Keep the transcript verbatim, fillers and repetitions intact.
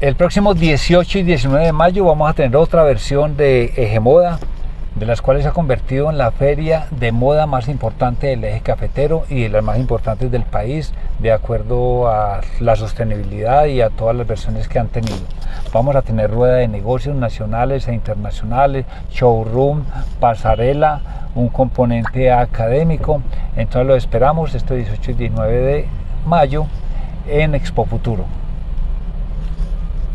El próximo dieciocho y diecinueve de mayo vamos a tener otra versión de Eje Moda, de las cuales se ha convertido en la feria de moda más importante del eje cafetero y de las más importantes del país, de acuerdo a la sostenibilidad y a todas las versiones que han tenido. Vamos a tener rueda de negocios nacionales e internacionales, showroom, pasarela, un componente académico. Entonces lo esperamos este dieciocho y diecinueve de mayo en Expo Futuro.